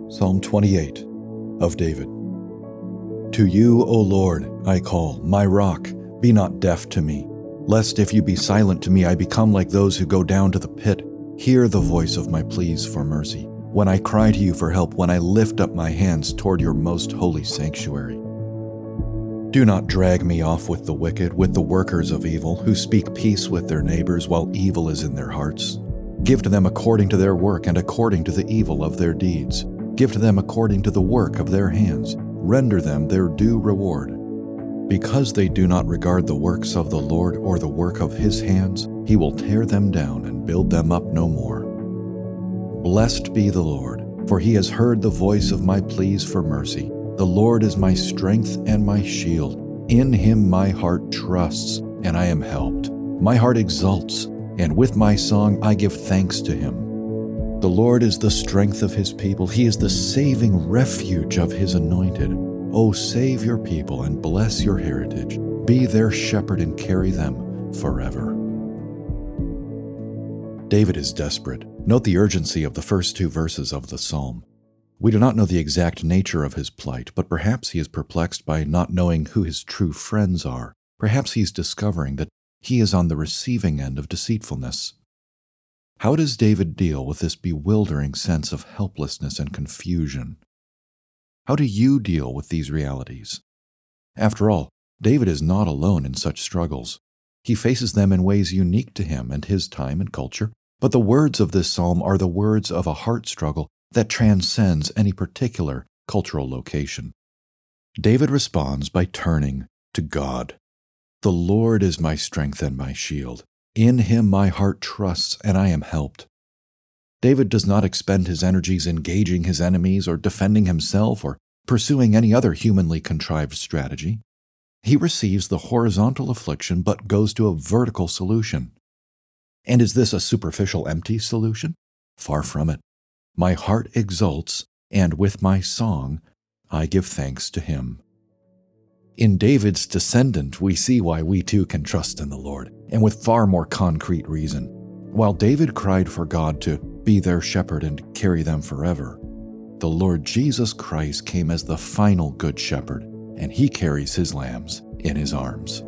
Psalm 28 of David. To you, O Lord, I call, my rock, be not deaf to me. Lest if you be silent to me, I become like those who go down to the pit. Hear the voice of my pleas for mercy. When I cry to you for help, when I lift up my hands toward your most holy sanctuary. Do not drag me off with the wicked, with the workers of evil, who speak peace with their neighbors while evil is in their hearts. Give to them according to their work and according to the evil of their deeds. Give to them according to the work of their hands. Render them their due reward. Because they do not regard the works of the Lord or the work of his hands, he will tear them down and build them up no more. Blessed be the Lord, for he has heard the voice of my pleas for mercy. The Lord is my strength and my shield. In him my heart trusts, and I am helped. My heart exults, and with my song I give thanks to him. The Lord is the strength of his people. He is the saving refuge of his anointed. O save your people and bless your heritage. Be their shepherd and carry them forever. David is desperate. Note the urgency of the first two verses of the psalm. We do not know the exact nature of his plight, but perhaps he is perplexed by not knowing who his true friends are. Perhaps he's discovering that he is on the receiving end of deceitfulness. How does David deal with this bewildering sense of helplessness and confusion? How do you deal with these realities? After all, David is not alone in such struggles. He faces them in ways unique to him and his time and culture, but the words of this psalm are the words of a heart struggle that transcends any particular cultural location. David responds by turning to God. The Lord is my strength and my shield. In him my heart trusts, and I am helped. David does not expend his energies engaging his enemies or defending himself or pursuing any other humanly contrived strategy. He receives the horizontal affliction but goes to a vertical solution. And is this a superficial, empty solution? Far from it. My heart exults, and with my song I give thanks to him. In David's descendant, we see why we too can trust in the Lord, and with far more concrete reason. While David cried for God to be their shepherd and carry them forever, the Lord Jesus Christ came as the final good shepherd, and he carries his lambs in his arms.